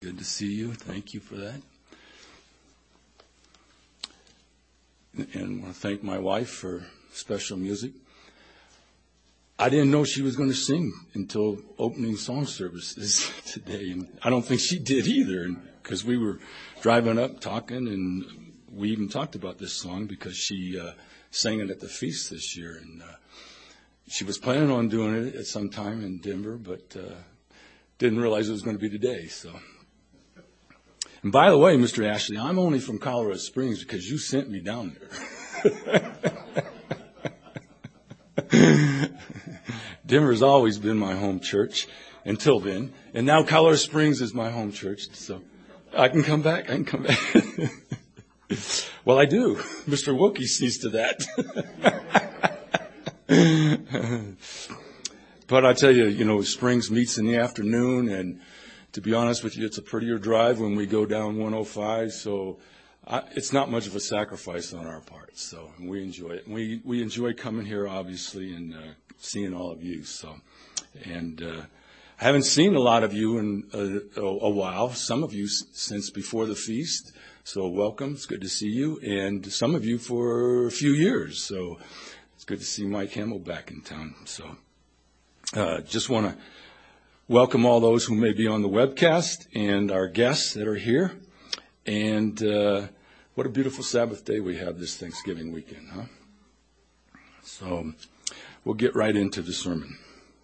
Good to see you. Thank you for that. And I want to thank my wife for special music. I didn't know she was going to sing until opening song services today. And I don't think she did either, because we were driving up talking, and we even talked about this song because she sang it at the feast this year. And she was planning on doing it at some time in Denver, but didn't realize it was going to be today. So. And by the way, Mr. Ashley, I'm only from Colorado Springs because you sent me down there. Denver's always been my home church until then. And now Colorado Springs is my home church. So I can come back. Well, I do. Mr. Wookie sees to that. But I tell you, Springs meets in the afternoon, and to be honest with you, it's a prettier drive when we go down 105, so it's not much of a sacrifice on our part. So we enjoy it. We enjoy coming here, obviously, and seeing all of you. So, and I haven't seen a lot of you in a while. Some of you since before the feast. So welcome. It's good to see you, and some of you for a few years. So it's good to see Mike Hamill back in town. So just want to welcome all those who may be on the webcast and our guests that are here. And what a beautiful Sabbath day we have this Thanksgiving weekend, huh? So we'll get right into the sermon.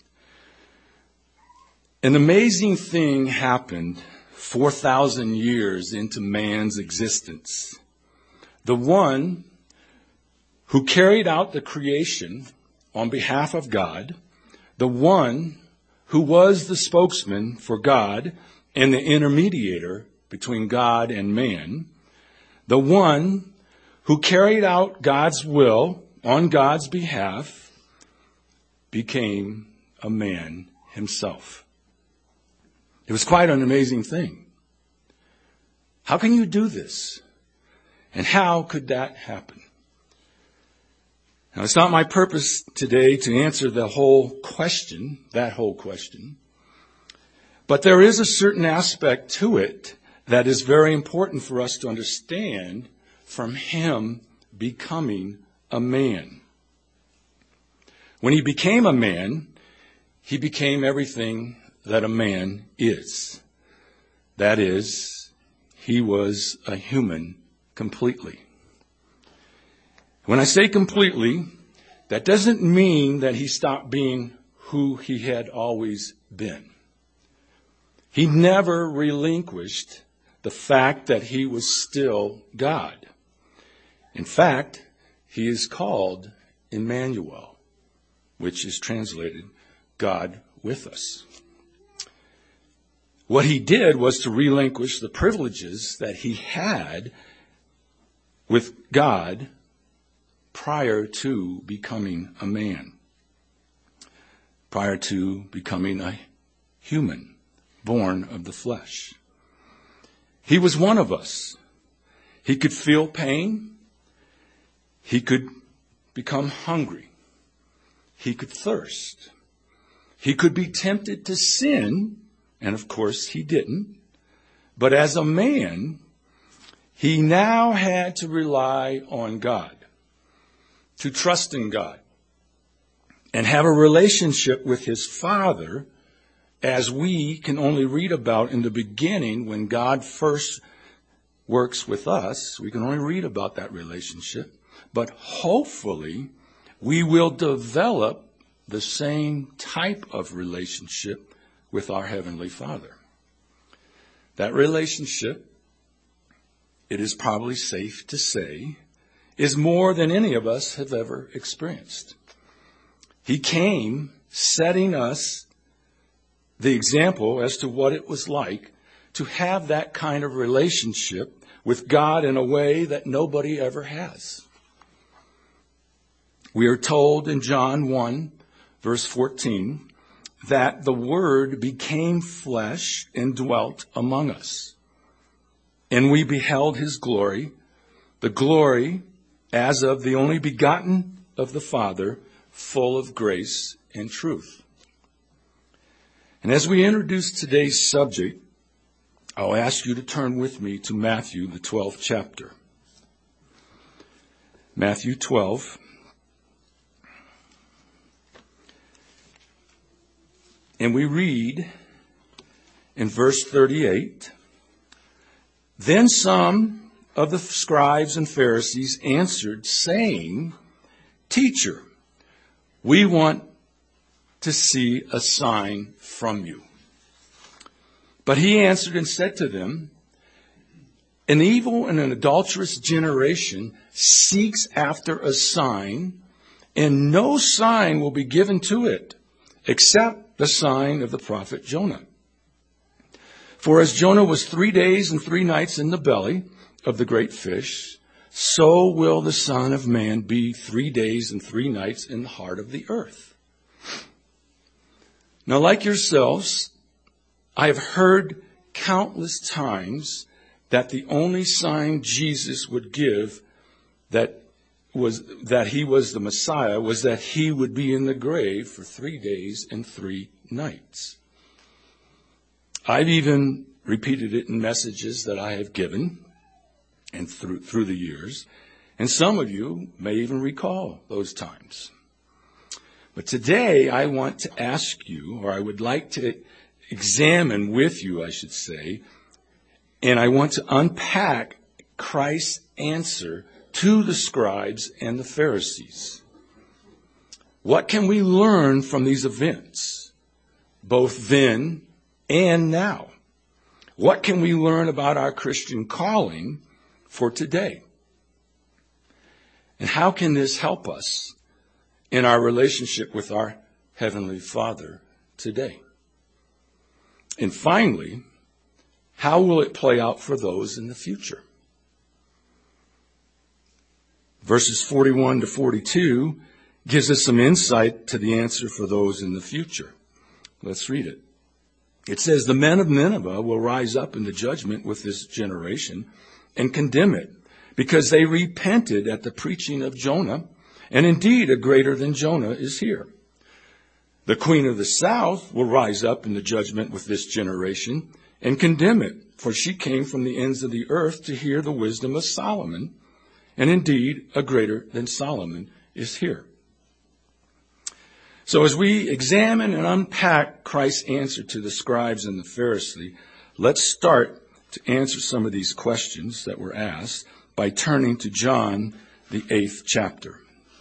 An amazing thing happened 4,000 years into man's existence. The one who carried out the creation on behalf of God, the one who was the spokesman for God and the intermediator between God and man, the one who carried out God's will on God's behalf, became a man himself. It was quite an amazing thing. How can you do this? And how could that happen? Now, it's not my purpose today to answer that whole question, but there is a certain aspect to it that is very important for us to understand from him becoming a man. When he became a man, he became everything that a man is. That is, he was a human completely. When I say completely, that doesn't mean that he stopped being who he had always been. He never relinquished the fact that he was still God. In fact, he is called Emmanuel, which is translated God with us. What he did was to relinquish the privileges that he had with God prior to becoming a man, prior to becoming a human born of the flesh. He was one of us. He could feel pain. He could become hungry. He could thirst. He could be tempted to sin, and of course he didn't. But as a man, he now had to rely on God, to trust in God, and have a relationship with his Father, as we can only read about in the beginning when God first works with us. We can only read about that relationship. But hopefully we will develop the same type of relationship with our Heavenly Father. That relationship, it is probably safe to say, is more than any of us have ever experienced. He came setting us the example as to what it was like to have that kind of relationship with God in a way that nobody ever has. We are told in John 1, verse 14, that the Word became flesh and dwelt among us. And we beheld his glory, the glory as of the only begotten of the Father, full of grace and truth. And as we introduce today's subject, I'll ask you to turn with me to Matthew, the 12th chapter. Matthew 12. And we read in verse 38, "Then some of the scribes and Pharisees answered, saying, 'Teacher, we want to see a sign from you.' But he answered and said to them, 'An evil and an adulterous generation seeks after a sign, and no sign will be given to it, except the sign of the prophet Jonah. For as Jonah was 3 days and 3 nights in the belly of the great fish, so will the Son of Man be 3 days and 3 nights in the heart of the earth.' Now, like yourselves, I have heard countless times that the only sign Jesus would give that he was the Messiah was that he would be in the grave for 3 days and 3 nights. I've even repeated it in messages that I have given and through the years, and some of you may even recall those times. But today I want to ask you, or I would like to examine with you, I should say, and I want to unpack Christ's answer to the scribes and the Pharisees. What can we learn from these events, both then and now? What can we learn about our Christian calling for today? And how can this help us in our relationship with our Heavenly Father today? And finally, how will it play out for those in the future? Verses 41 to 42 gives us some insight to the answer for those in the future. Let's read it. It says, "The men of Nineveh will rise up in the judgment with this generation and condemn it, because they repented at the preaching of Jonah, and indeed a greater than Jonah is here. The queen of the south will rise up in the judgment with this generation and condemn it, for she came from the ends of the earth to hear the wisdom of Solomon, and indeed a greater than Solomon is here." So as we examine and unpack Christ's answer to the scribes and the Pharisees, let's start to answer some of these questions that were asked by turning to John, the 8th chapter.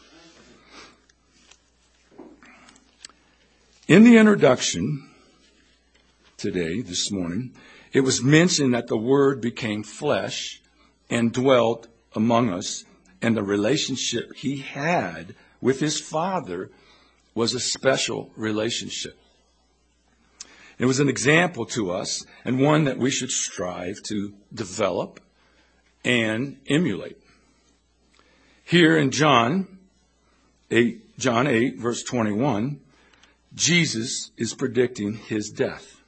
In the introduction today, this morning, it was mentioned that the Word became flesh and dwelt among us, and the relationship he had with his Father was a special relationship. It was an example to us, and one that we should strive to develop and emulate. Here in John 8, verse 21, Jesus is predicting his death.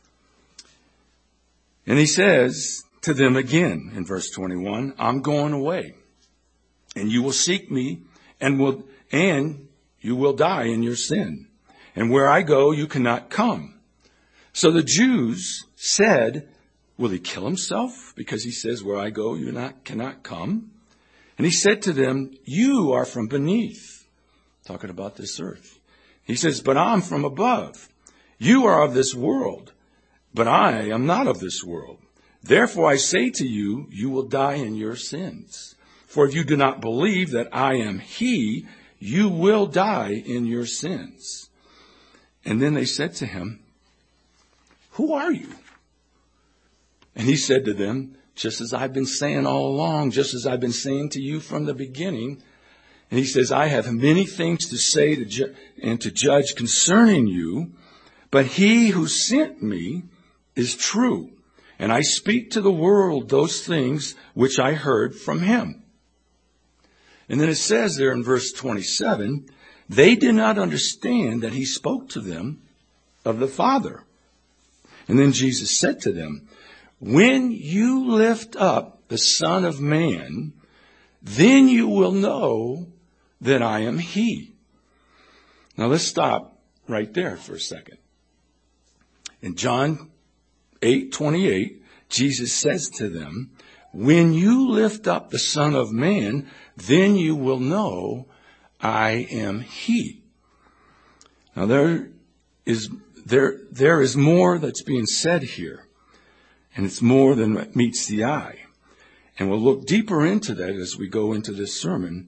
And he says to them again in verse 21, "I'm going away, and you will seek me, and you will die in your sin. And where I go, you cannot come." So the Jews said, "Will he kill himself? Because he says, 'Where I go, you cannot come.'" And he said to them, "You are from beneath," talking about this earth. He says, "But I'm from above. You are of this world, but I am not of this world. Therefore I say to you, you will die in your sins. For if you do not believe that I am he, you will die in your sins." And then they said to him, "Who are you?" And he said to them, "Just as I've been saying all along, just as I've been saying to you from the beginning." And he says, "I have many things to say and to judge concerning you, but he who sent me is true, and I speak to the world those things which I heard from him." And then it says there in verse 27, they did not understand that he spoke to them of the Father. And then Jesus said to them, "When you lift up the Son of Man, then you will know that I am he." Now let's stop right there for a second. In John 8:28, Jesus says to them, when you lift up the Son of Man, then you will know I am he. Now there is more that's being said here, and it's more than what meets the eye. And we'll look deeper into that as we go into this sermon.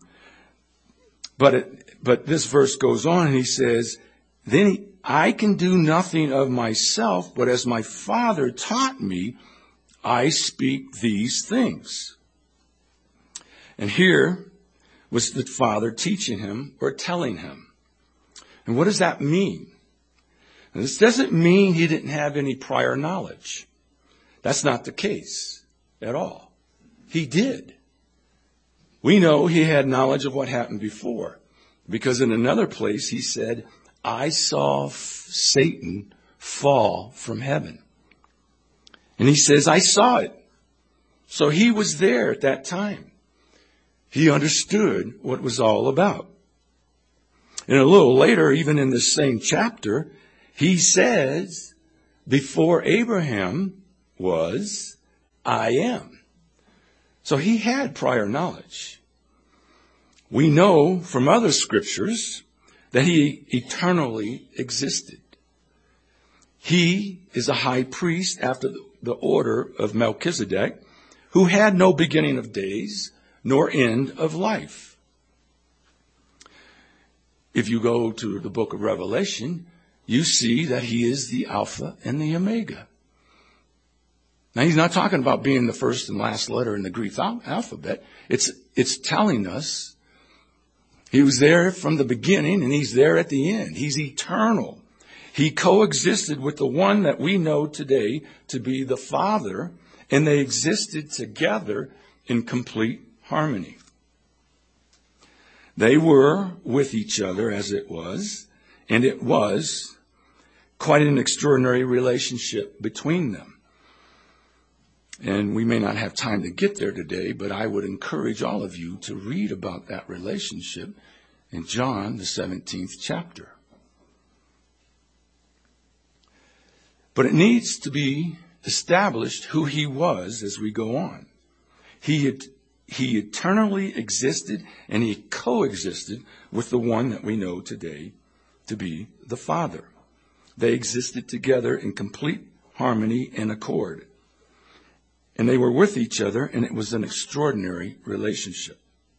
But this verse goes on and he says, then I can do nothing of myself, but as my Father taught me, I speak these things. And here was the Father teaching him or telling him. And what does that mean? And this doesn't mean he didn't have any prior knowledge. That's not the case at all. He did. We know he had knowledge of what happened before, because in another place he said, I saw Satan fall from heaven. And he says, I saw it. So he was there at that time. He understood what it was all about. And a little later, even in this same chapter, he says, before Abraham was, I am. So he had prior knowledge. We know from other scriptures that he eternally existed. He is a high priest after the order of Melchizedek, who had no beginning of days nor end of life. If you go to the book of Revelation, you see that he is the Alpha and the Omega. Now, he's not talking about being the first and last letter in the Greek alphabet. It's telling us he was there from the beginning and he's there at the end. He's eternal. He coexisted with the one that we know today to be the Father, and they existed together in complete harmony. They were with each other as it was, and it was quite an extraordinary relationship between them. And we may not have time to get there today, but I would encourage all of you to read about that relationship in John, the 17th chapter. But it needs to be established who he was as we go on. He eternally existed and he coexisted with the one that we know today to be the Father. They existed together in complete harmony and accord. And they were with each other, and it was an extraordinary relationship.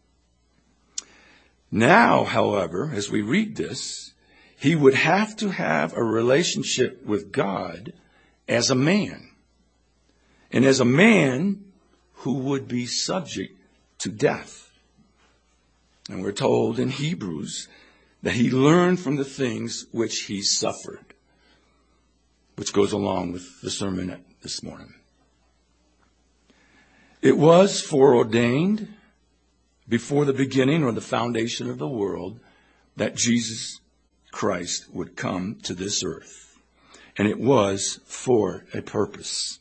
Now, however, as we read this, he would have to have a relationship with God as a man. And as a man who would be subject to death. And we're told in Hebrews that he learned from the things which he suffered, which goes along with the sermon this morning. It was foreordained before the beginning or the foundation of the world that Jesus Christ would come to this earth. And it was for a purpose.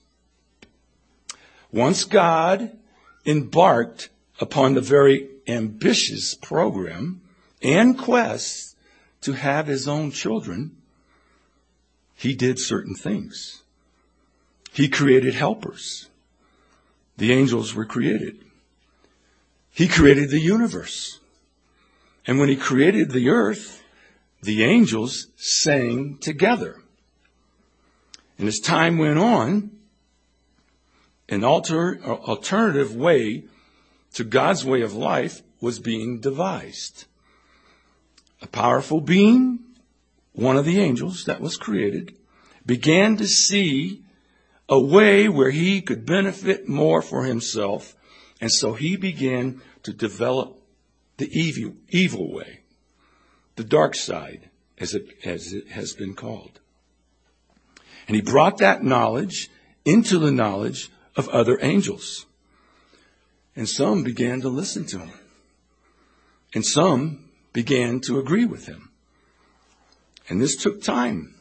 Once God embarked upon the very ambitious program and quest to have his own children, he did certain things. He created helpers. The angels were created. He created the universe. And when he created the earth, the angels sang together. And as time went on, an alternative way to God's way of life was being devised. A powerful being, one of the angels that was created, began to see a way where he could benefit more for himself. And so he began to develop the evil way, the dark side, as it has been called. And he brought that knowledge into the knowledge of other angels. And some began to listen to him. And some began to agree with him. And this took time.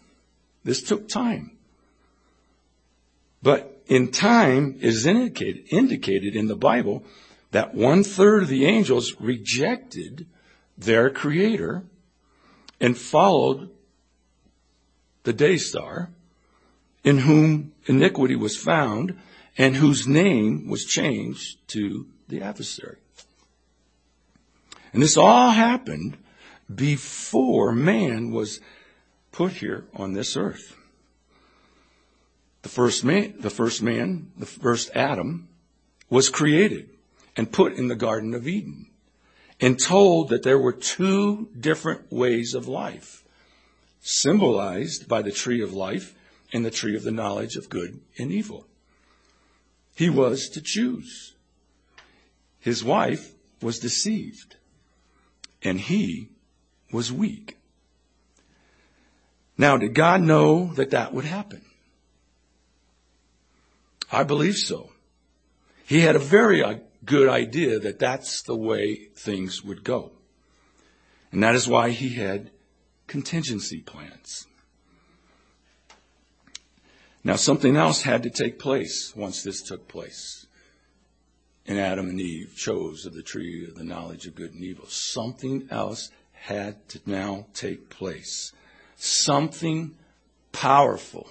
But in time is indicated in the Bible that 1/3 of the angels rejected their Creator and followed the day star, in whom iniquity was found, and whose name was changed to the adversary. And this all happened before man was put here on this earth. The first Adam, was created and put in the Garden of Eden and told that there were two different ways of life, symbolized by the tree of life and the tree of the knowledge of good and evil. He was to choose. His wife was deceived, and he was weak. Now, did God know that that would happen? I believe so. He had a very good idea that that's the way things would go. And that is why he had contingency plans. Now, something else had to take place once this took place. And Adam and Eve chose of the tree of the knowledge of good and evil. Something else had to now take place. Something powerful.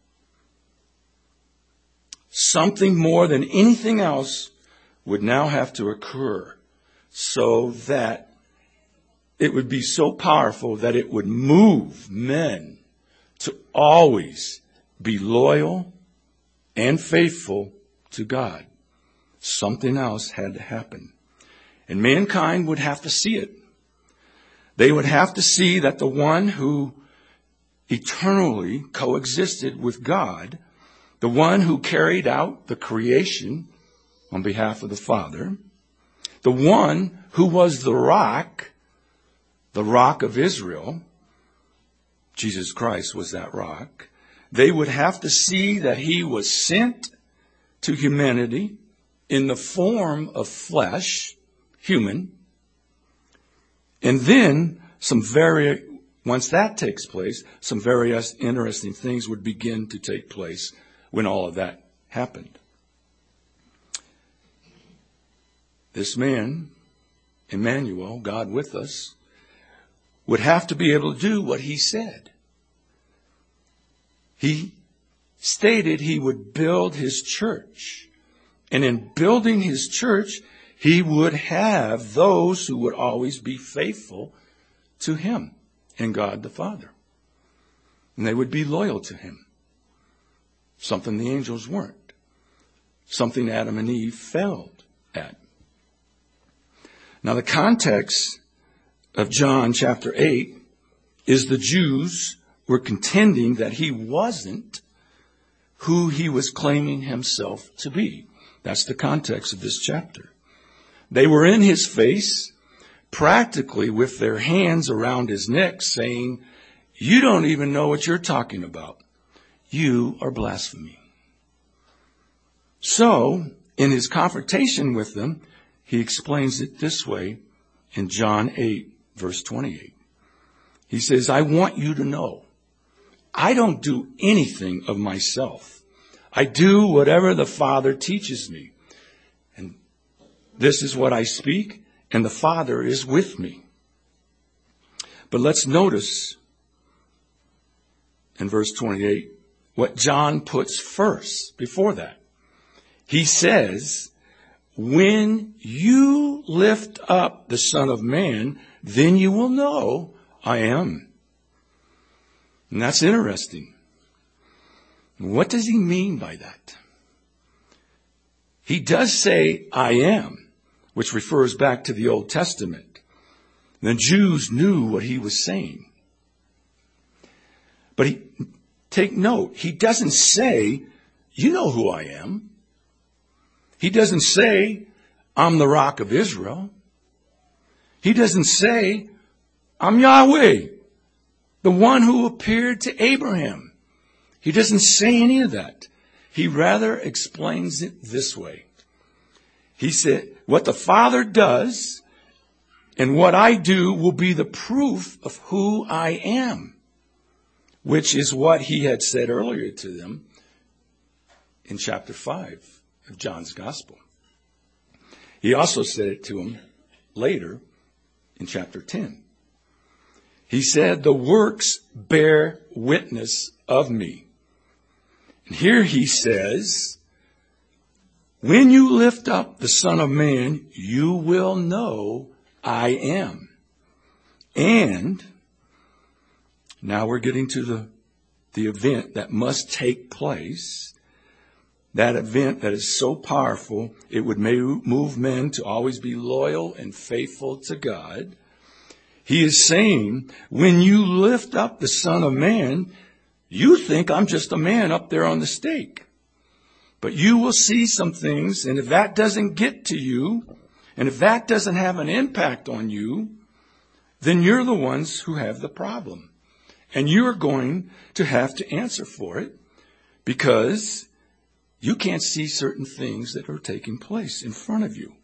Something more than anything else would now have to occur so that it would be so powerful that it would move men to always be loyal and faithful to God. Something else had to happen. And mankind would have to see it. They would have to see that the one who eternally coexisted with God, the one who carried out the creation on behalf of the Father, the one who was the rock of Israel, Jesus Christ was that rock, they would have to see that he was sent to humanity in the form of flesh, human, and then once that takes place, some very interesting things would begin to take place when all of that happened. This man, Emmanuel, God with us, would have to be able to do what he said. He stated he would build his church. And in building his church, he would have those who would always be faithful to him and God the Father. And they would be loyal to him. Something the angels weren't. Something Adam and Eve failed at. Now the context of John chapter 8 is the Jews were contending that he wasn't who he was claiming himself to be. That's the context of this chapter. They were in his face, practically with their hands around his neck, saying, "You don't even know what you're talking about. You are blaspheming." So, in his confrontation with them, he explains it this way in John 8, verse 28. He says, "I want you to know, I don't do anything of myself. I do whatever the Father teaches me. And this is what I speak, and the Father is with me." But let's notice in verse 28 what John puts first before that. He says, "When you lift up the Son of Man, then you will know I am." And that's interesting. What does he mean by that? He does say, "I am," which refers back to the Old Testament. The Jews knew what he was saying. But take note, he doesn't say, "You know who I am." He doesn't say, "I'm the rock of Israel." He doesn't say, "I'm Yahweh, the one who appeared to Abraham." He doesn't say any of that. He rather explains it this way. He said, what the Father does and what I do will be the proof of who I am, which is what he had said earlier to them in chapter 5 of John's Gospel. He also said it to them later in chapter 10. He said, "The works bear witness of me." And here he says, when you lift up the Son of Man, you will know I am. And now we're getting to the event that must take place. That event that is so powerful, it would move men to always be loyal and faithful to God. He is saying, when you lift up the Son of Man, you think I'm just a man up there on the stake. But you will see some things, and if that doesn't get to you, and if that doesn't have an impact on you, then you're the ones who have the problem. And you're going to have to answer for it, because you can't see certain things that are taking place in front of you.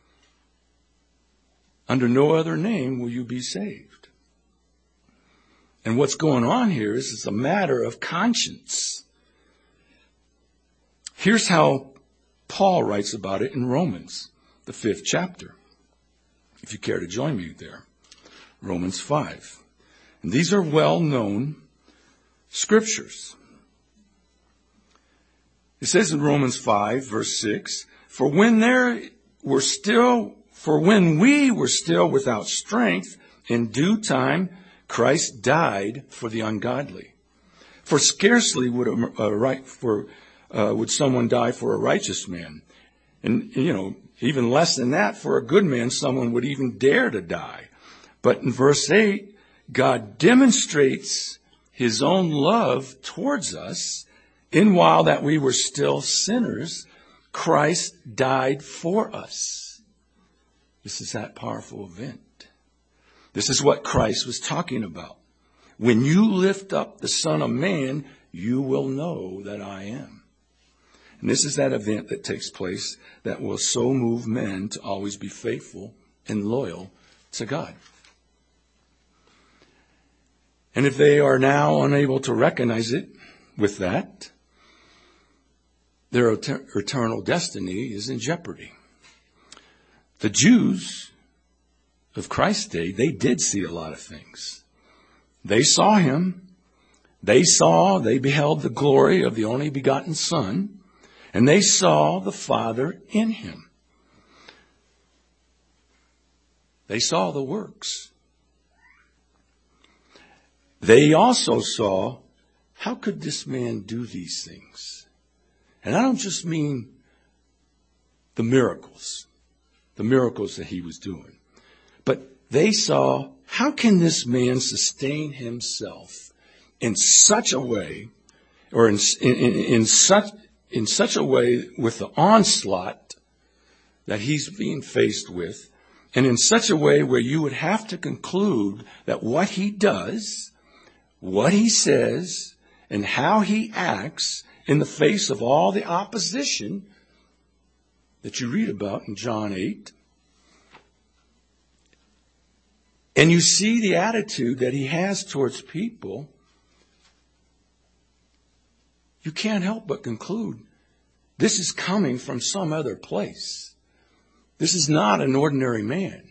Under no other name will you be saved. And what's going on here is it's a matter of conscience. Here's how Paul writes about it in Romans, the 5th chapter. If you care to join me there. Romans 5. And these are well-known scriptures. It says in Romans 5, verse 6, For when we were still without strength, in due time Christ died for the ungodly. For scarcely would someone die for a righteous man. And, even less than that, for a good man, someone would even dare to die. But in verse 8, God demonstrates his own love towards us, in while that we were still sinners, Christ died for us. This is that powerful event. This is what Christ was talking about. When you lift up the Son of Man, you will know that I am. And this is that event that takes place that will so move men to always be faithful and loyal to God. And if they are now unable to recognize it with that, their eternal destiny is in jeopardy. The Jews of Christ's day, they did see a lot of things. They saw him. They beheld the glory of the only begotten Son, and they saw the Father in him. They saw the works. They also saw, how could this man do these things? And I don't just mean the miracles that he was doing. But they saw, how can this man sustain himself in such a way, or in such a way with the onslaught that he's being faced with, and in such a way where you would have to conclude that what he does, what he says, and how he acts in the face of all the opposition that you read about in John 8. And you see the attitude that he has towards people, you can't help but conclude this is coming from some other place. This is not an ordinary man.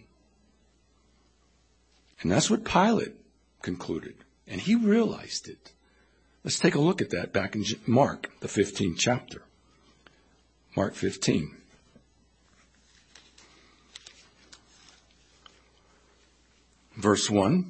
And that's what Pilate concluded. And he realized it. Let's take a look at that back in Mark, the 15th chapter. Mark 15. Verse 1.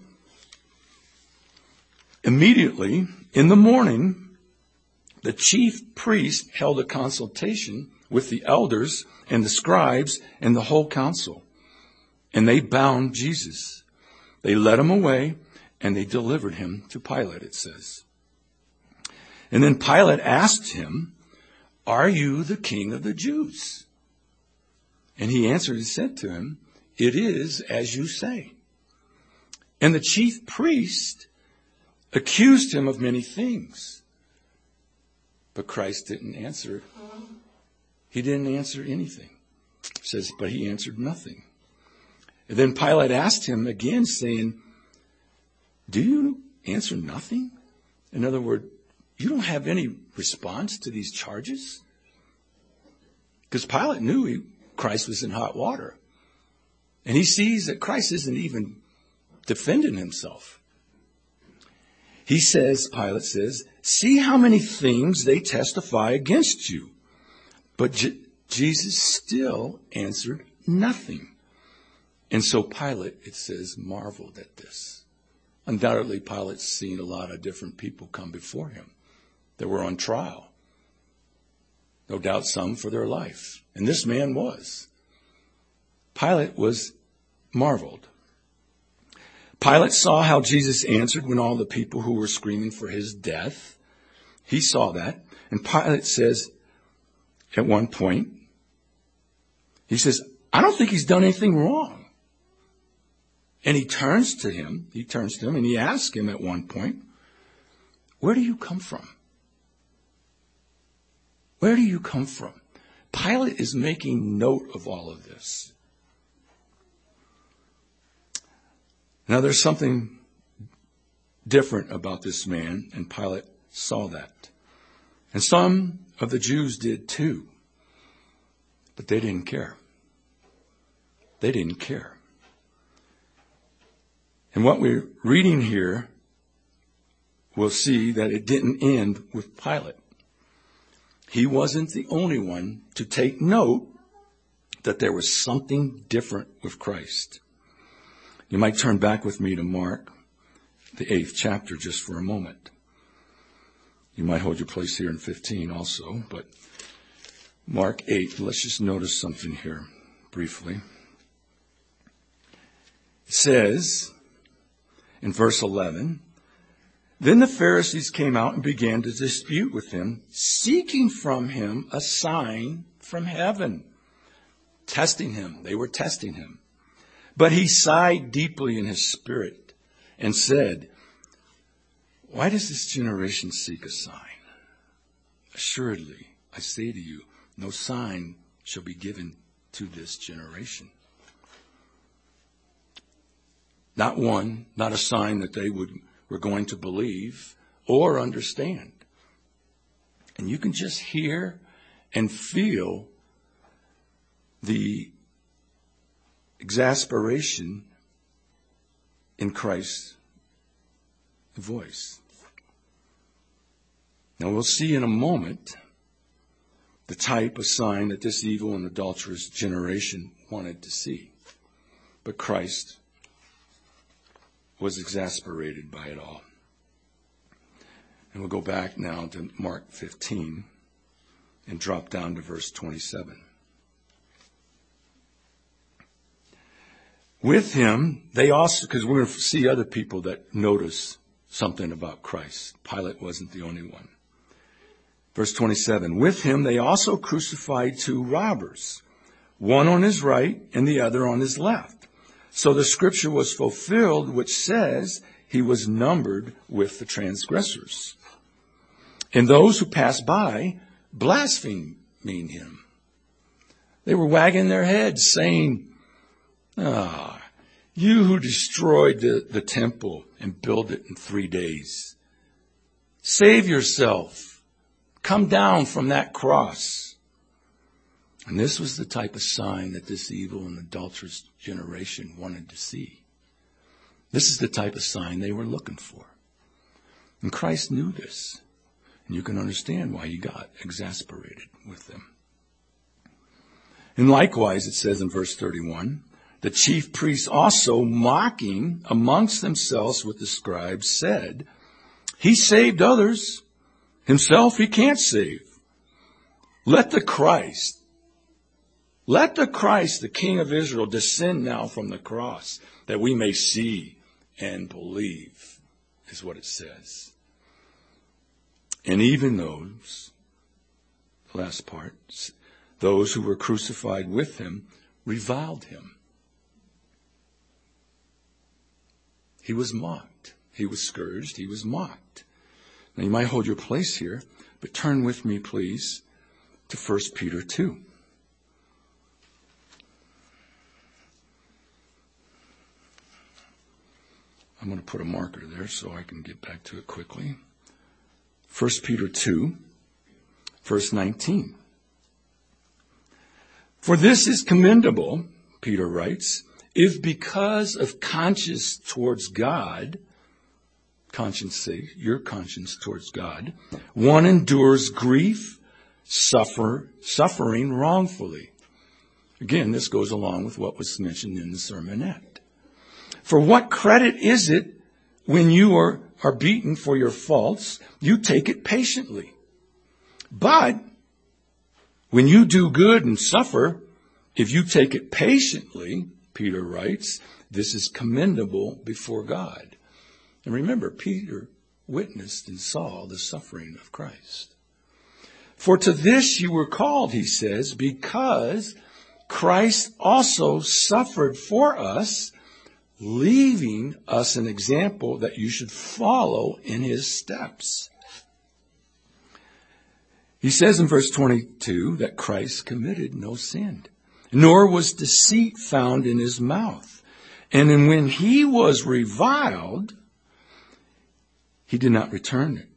Immediately in the morning, the chief priest held a consultation with the elders and the scribes and the whole council. And they bound Jesus. They led him away and they delivered him to Pilate, it says. And then Pilate asked him, "Are you the king of the Jews?" And he answered and said to him, "It is as you say." And the chief priest accused him of many things. But Christ didn't answer. He didn't answer anything. It says, but he answered nothing. And then Pilate asked him again, saying, "Do you answer nothing?" In other words, you don't have any response to these charges? Because Pilate knew Christ was in hot water. And he sees that Christ isn't even defending himself. He says, Pilate says, "See how many things they testify against you." But Jesus still answered nothing. And so Pilate, it says, marveled at this. Undoubtedly, Pilate's seen a lot of different people come before him that were on trial. No doubt some for their life. And this man was. Pilate was marveled. Pilate saw how Jesus answered when all the people who were screaming for his death. He saw that. And Pilate says at one point, he says, I don't think he's done anything wrong. And he turns to him and he asks him at one point, where do you come from? Where do you come from? Pilate is making note of all of this. Now there's something different about this man, and Pilate saw that. And some of the Jews did too. But they didn't care. They didn't care. And what we're reading here, we'll see that it didn't end with Pilate. He wasn't the only one to take note that there was something different with Christ. You might turn back with me to Mark, the 8th chapter, just for a moment. You might hold your place here in 15 also, but Mark 8, let's just notice something here briefly. It says in verse 11, then the Pharisees came out and began to dispute with him, seeking from him a sign from heaven. Testing him. They were testing him. But he sighed deeply in his spirit and said, why does this generation seek a sign? Assuredly, I say to you, no sign shall be given to this generation. Not one, not a sign that they were going to believe or understand. And you can just hear and feel the exasperation in Christ's voice. Now we'll see in a moment the type of sign that this evil and adulterous generation wanted to see. But Christ was exasperated by it all. And we'll go back now to Mark 15 and drop down to verse 27. With him, they also, because we're going to see other people that notice something about Christ. Pilate wasn't the only one. Verse 27, with him they also crucified two robbers, one on his right and the other on his left. So the scripture was fulfilled, which says he was numbered with the transgressors. And those who passed by blasphemed him. They were wagging their heads saying, you who destroyed the temple and built it in 3 days, save yourself. Come down from that cross. And this was the type of sign that this evil and adulterous generation wanted to see. This is the type of sign they were looking for. And Christ knew this. And you can understand why he got exasperated with them. And likewise, it says in verse 31, the chief priests also, mocking amongst themselves with the scribes, said, he saved others. Himself he can't save. Let the Christ, the King of Israel, descend now from the cross, that we may see and believe, is what it says. And even those, the last part, those who were crucified with him, reviled him. He was mocked. He was scourged. He was mocked. Now you might hold your place here, but turn with me, please, to 1 Peter 2. I'm going to put a marker there so I can get back to it quickly. 1 Peter 2, verse 19. For this is commendable, Peter writes, if because of conscience towards God, conscience sake, your conscience towards God, one endures grief suffering wrongfully. Again, this goes along with what was mentioned in the sermonette. For what credit is it when you are beaten for your faults? You take it patiently. But when you do good and suffer, if you take it patiently, Peter writes, this is commendable before God. And remember, Peter witnessed and saw the suffering of Christ. For to this you were called, he says, because Christ also suffered for us, leaving us an example that you should follow in his steps. He says in verse 22 that Christ committed no sin, nor was deceit found in his mouth. And then when he was reviled, he did not return it.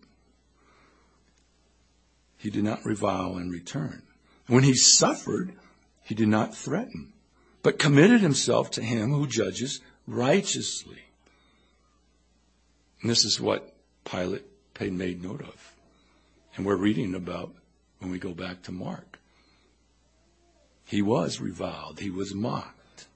He did not revile in return. When he suffered, he did not threaten, but committed himself to him who judges righteously. And this is what Pilate made note of. And we're reading about when we go back to Mark. He was reviled. He was mocked.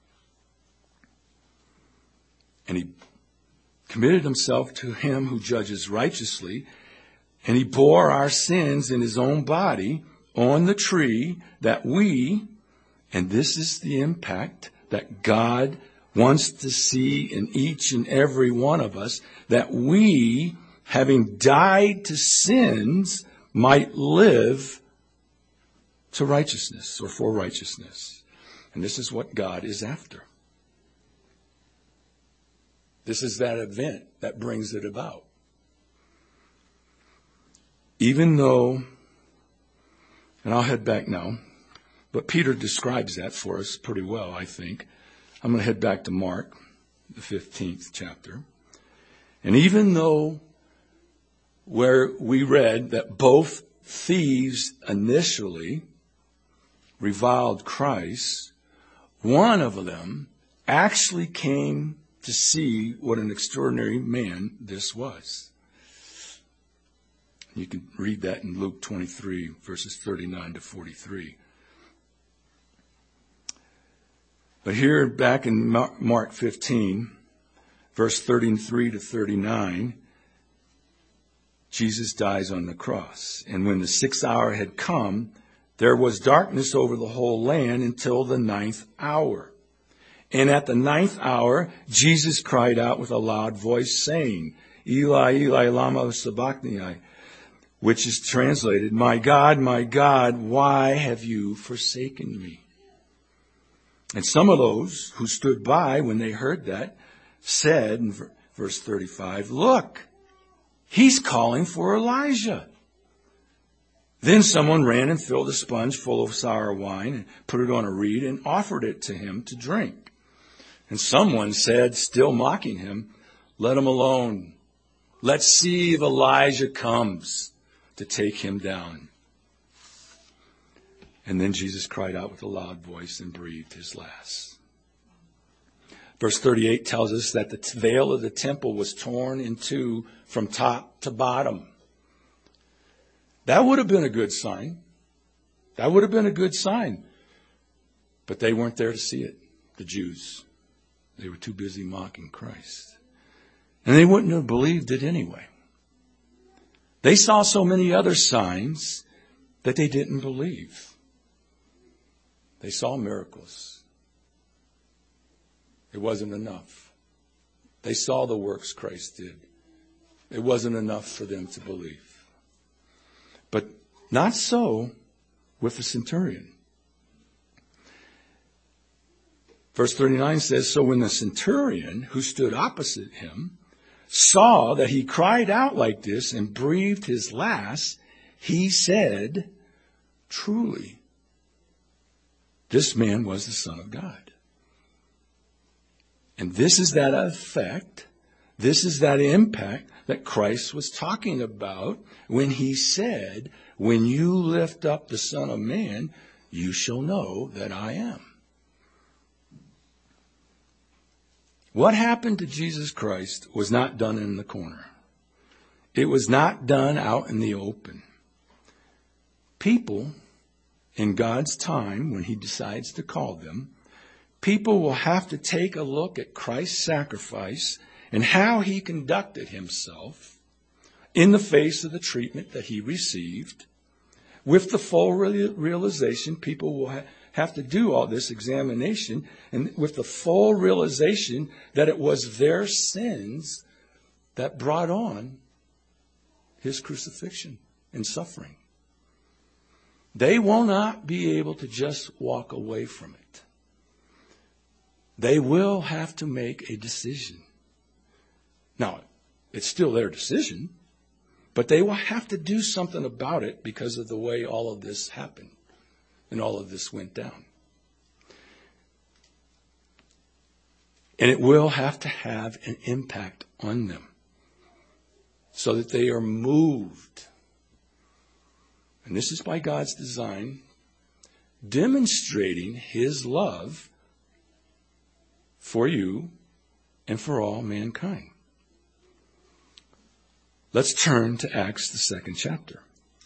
And he committed himself to him who judges righteously. And he bore our sins in his own body on the tree that we, and this is the impact that God wants to see in each and every one of us, that we, having died to sins, might live to righteousness or for righteousness. And this is what God is after. This is that event that brings it about. Even though, and I'll head back now, but Peter describes that for us pretty well, I think. I'm going to head back to Mark, the 15th chapter. And even though where we read that both thieves initially reviled Christ, one of them actually came to see what an extraordinary man this was. You can read that in Luke 23, verses 39 to 43. But here back in Mark 15, verse 33 to 39, Jesus dies on the cross. And when the 6th hour had come, there was darkness over the whole land until the 9th hour. And at the 9th hour, Jesus cried out with a loud voice, saying, Eli, Eli, lama sabachthani, which is translated, my God, why have you forsaken me? And some of those who stood by when they heard that said in verse 35, look, he's calling for Elijah. Then someone ran and filled a sponge full of sour wine and put it on a reed and offered it to him to drink. And someone said, still mocking him, let him alone. Let's see if Elijah comes to take him down. And then Jesus cried out with a loud voice and breathed his last. Verse 38 tells us that the veil of the temple was torn in two from top to bottom. That would have been a good sign. That would have been a good sign. But they weren't there to see it, the Jews. They were too busy mocking Christ. And they wouldn't have believed it anyway. They saw so many other signs that they didn't believe. They saw miracles. It wasn't enough. They saw the works Christ did. It wasn't enough for them to believe. But not so with the centurion. Verse 39 says, so when the centurion who stood opposite him saw that he cried out like this and breathed his last, he said, truly, this man was the Son of God. And this is that effect, this is that impact that Christ was talking about when he said, when you lift up the Son of Man, you shall know that I am. What happened to Jesus Christ was not done in the corner. It was not done out in the open. People, in God's time, when he decides to call them, people will have to take a look at Christ's sacrifice and how he conducted himself in the face of the treatment that he received. With the full realization, people will have to do all this examination, and with the full realization that it was their sins that brought on his crucifixion and suffering. They will not be able to just walk away from it. They will have to make a decision. Now, it's still their decision, but they will have to do something about it because of the way all of this happened and all of this went down. And it will have to have an impact on them so that they are moved. And this is by God's design, demonstrating his love for you and for all mankind. Let's turn to Acts, the 2nd chapter.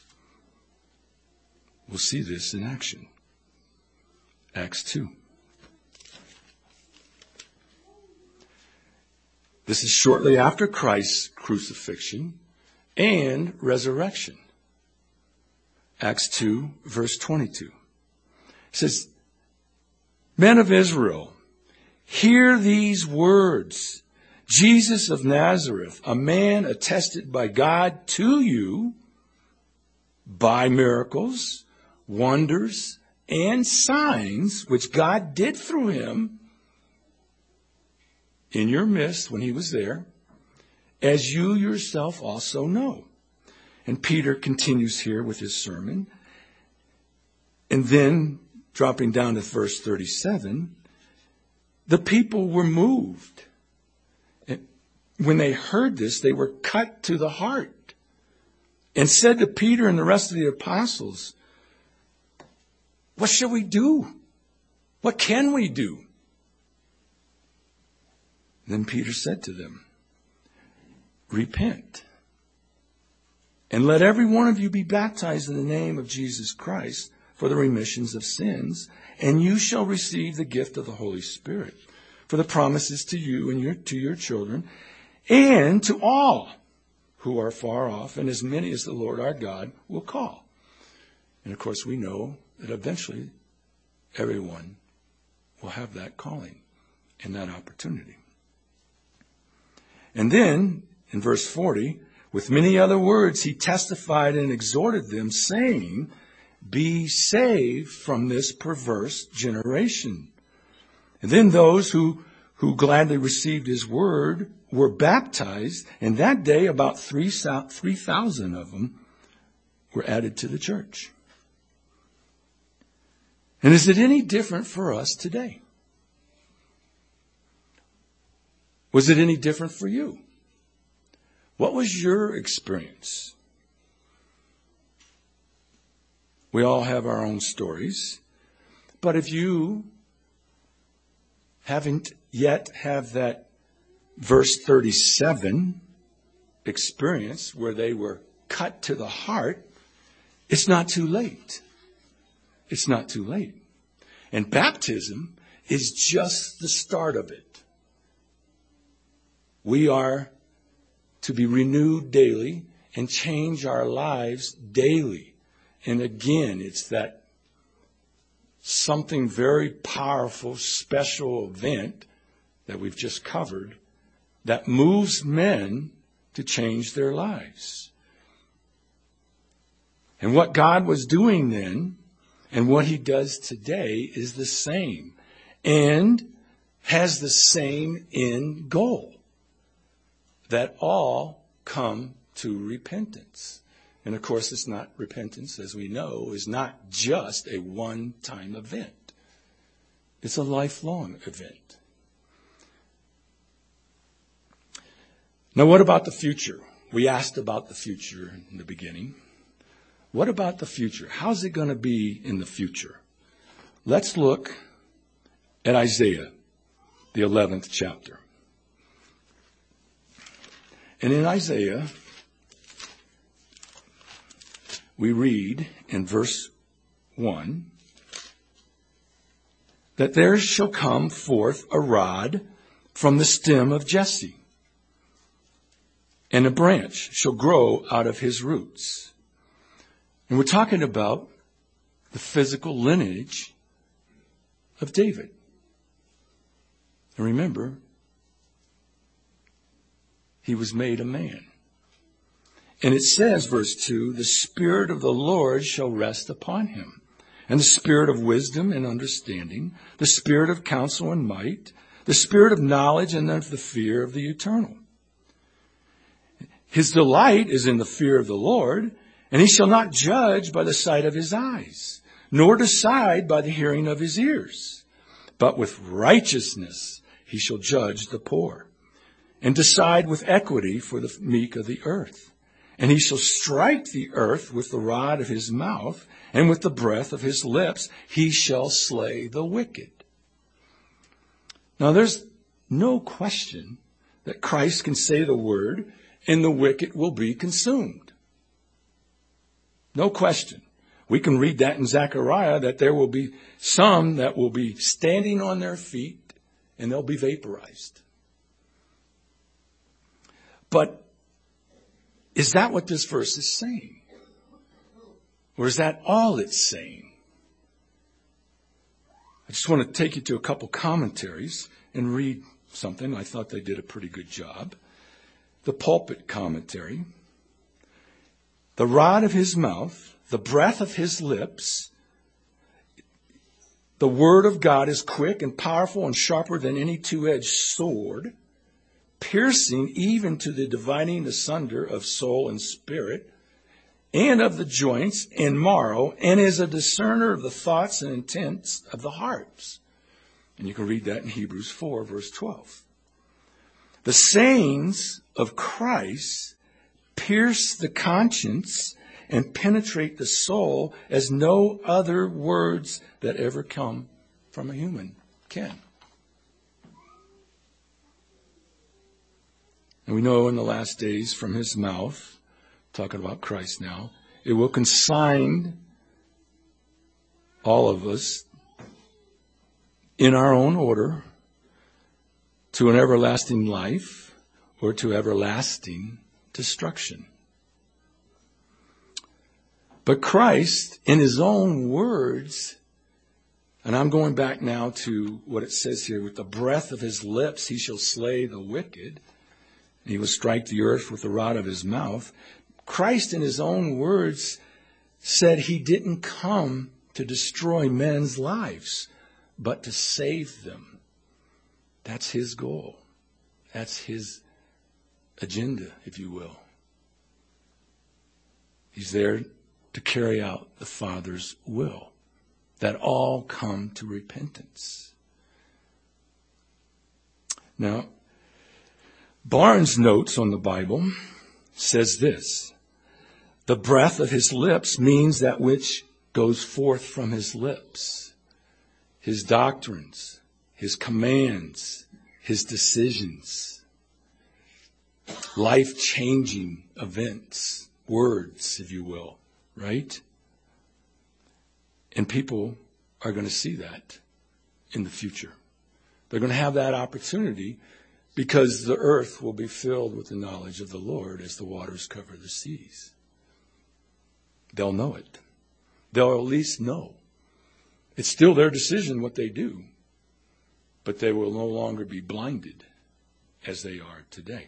We'll see this in action. Acts 2. This is shortly after Christ's crucifixion and resurrection. Acts 2, verse 22. It says, Men of Israel, hear these words. Jesus of Nazareth, a man attested by God to you by miracles, wonders, and signs which God did through him in your midst when he was there, as you yourself also know. And Peter continues here with his sermon. And then, dropping down to verse 37, the people were moved. And when they heard this, they were cut to the heart and said to Peter and the rest of the apostles, what shall we do? What can we do? Then Peter said to them, repent, and let every one of you be baptized in the name of Jesus Christ for the remissions of sins, and you shall receive the gift of the Holy Spirit. For the promises to you and to your children, and to all who are far off, and as many as the Lord our God will call. And of course, we know that eventually everyone will have that calling and that opportunity. And then, in verse 40, with many other words, he testified and exhorted them, saying, be saved from this perverse generation. And then those who gladly received his word were baptized, and that day about 3,000 of them were added to the church. And is it any different for us today? Was it any different for you? What was your experience? We all have our own stories, but if you haven't yet have that verse 37 experience where they were cut to the heart, it's not too late. It's not too late. And baptism is just the start of it. We are to be renewed daily and change our lives daily. And again, it's that something very powerful, special event that we've just covered that moves men to change their lives. And what God was doing then and what he does today is the same and has the same end goal, that all come to repentance. And of course, it's not repentance, as we know, is not just a one-time event. It's a lifelong event. Now, what about the future? We asked about the future in the beginning. What about the future? How's it going to be in the future? Let's look at Isaiah, the 11th chapter. And in Isaiah, we read in verse 1 that there shall come forth a rod from the stem of Jesse, and a branch shall grow out of his roots. And we're talking about the physical lineage of David. And remember, he was made a man. And it says, verse 2, the Spirit of the Lord shall rest upon him, and the Spirit of wisdom and understanding, the Spirit of counsel and might, the Spirit of knowledge and of the fear of the eternal. His delight is in the fear of the Lord, and he shall not judge by the sight of his eyes, nor decide by the hearing of his ears. But with righteousness he shall judge the poor, and decide with equity for the meek of the earth. And he shall strike the earth with the rod of his mouth, and with the breath of his lips he shall slay the wicked. Now there's no question that Christ can say the word, and the wicked will be consumed. No question. We can read that in Zechariah, that there will be some that will be standing on their feet, and they'll be vaporized. But is that what this verse is saying? Or is that all it's saying? I just want to take you to a couple commentaries and read something. I thought they did a pretty good job. The Pulpit Commentary. The rod of his mouth, the breath of his lips, the word of God is quick and powerful and sharper than any two-edged sword, piercing even to the dividing asunder of soul and spirit, and of the joints and marrow, and is a discerner of the thoughts and intents of the hearts. And you can read that in Hebrews 4, verse 12. The sayings of Christ pierce the conscience and penetrate the soul as no other words that ever come from a human can. And we know in the last days from his mouth, talking about Christ now, it will consign all of us in our own order to an everlasting life or to everlasting destruction. But Christ, in his own words, and I'm going back now to what it says here, with the breath of his lips he shall slay the wicked, and he will strike the earth with the rod of his mouth. Christ, in his own words, said he didn't come to destroy men's lives, but to save them. That's his goal. That's his agenda, if you will. He's there to carry out the Father's will, that all come to repentance. Now, Barnes' notes on the Bible says this: the breath of his lips means that which goes forth from his lips, his doctrines, his commands, his decisions, life-changing events, words, if you will, right? And people are going to see that in the future. They're going to have that opportunity because the earth will be filled with the knowledge of the Lord as the waters cover the seas. They'll know it. They'll at least know. It's still their decision what they do, but they will no longer be blinded as they are today.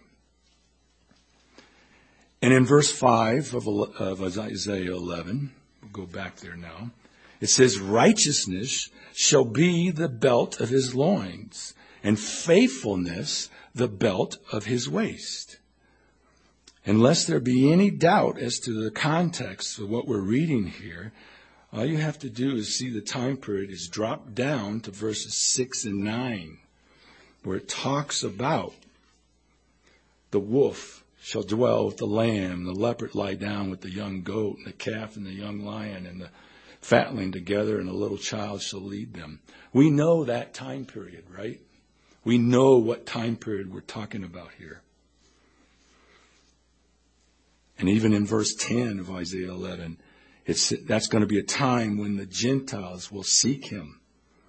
And in verse 5 of Isaiah 11, we'll go back there now, it says, righteousness shall be the belt of his loins, and faithfulness the belt of his waist. Unless there be any doubt as to the context of what we're reading here, all you have to do is see the time period is dropped down to verses 6 and 9, where it talks about the wolf shall dwell with the lamb, the leopard lie down with the young goat, and the calf and the young lion, and the fatling together, and a little child shall lead them. We know that time period, right? We know what time period we're talking about here. And even in verse 10 of Isaiah 11, That's going to be a time when the Gentiles will seek him.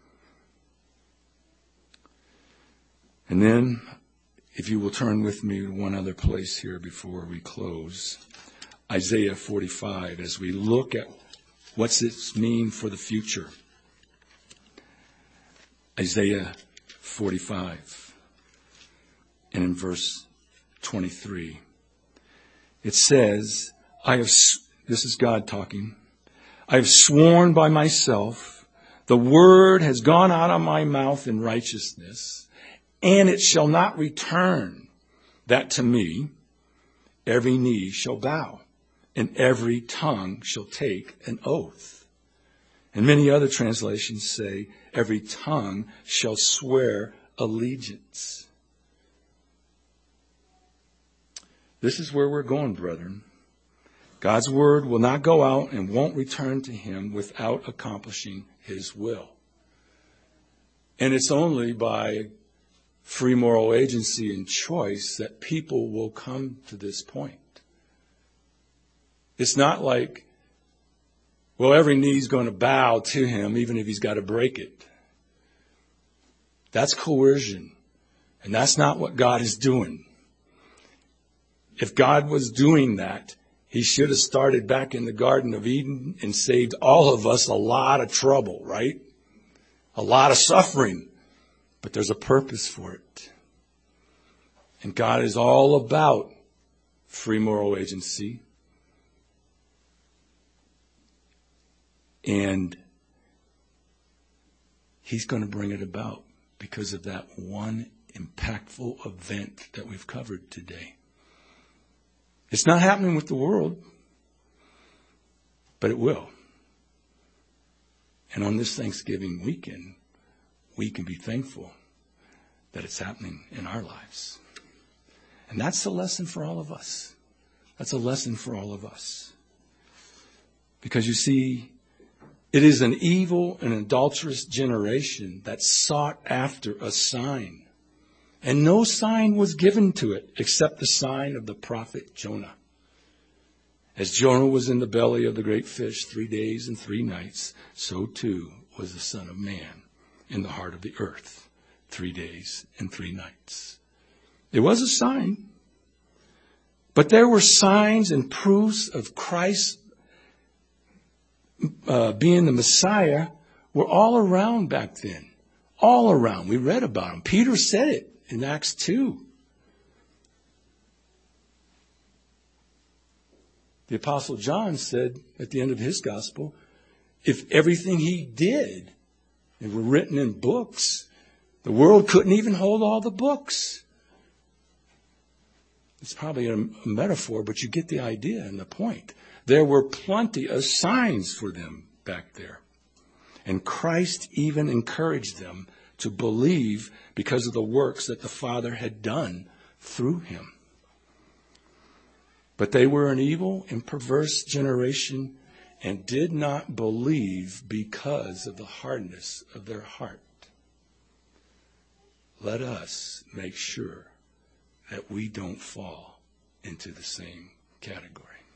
And then, if you will turn with me to one other place here before we close, Isaiah 45, as we look at what's this mean for the future. Isaiah 45, and in verse 23, it says, this is God talking, I have sworn by myself, the word has gone out of my mouth in righteousness, and it shall not return, that to me every knee shall bow, and every tongue shall take an oath. And many other translations say, every tongue shall swear allegiance. This is where we're going, brethren. God's word will not go out and won't return to him without accomplishing his will. And it's only by free moral agency and choice that people will come to this point. It's not like, well, every knee's going to bow to him, even if he's got to break it. That's coercion. And that's not what God is doing. If God was doing that, he should have started back in the Garden of Eden and saved all of us a lot of trouble, right? A lot of suffering. But there's a purpose for it. And God is all about free moral agency. And he's going to bring it about because of that one impactful event that we've covered today. It's not happening with the world, but it will. And on this Thanksgiving weekend, we can be thankful that it's happening in our lives. And that's the lesson for all of us. That's a lesson for all of us. Because you see, it is an evil and adulterous generation that sought after a sign. And no sign was given to it except the sign of the prophet Jonah. As Jonah was in the belly of the great fish 3 days and 3 nights, so too was the Son of Man in the heart of the earth 3 days and 3 nights. It was a sign. But there were signs and proofs of Christ being the Messiah were all around back then. All around. We read about them. Peter said it in Acts 2. The Apostle John said at the end of his gospel, if everything he did and were written in books, the world couldn't even hold all the books. It's probably a metaphor, but you get the idea and the point. There were plenty of signs for them back there. And Christ even encouraged them to believe because of the works that the Father had done through him. But they were an evil and perverse generation and did not believe because of the hardness of their heart. Let us make sure that we don't fall into the same category.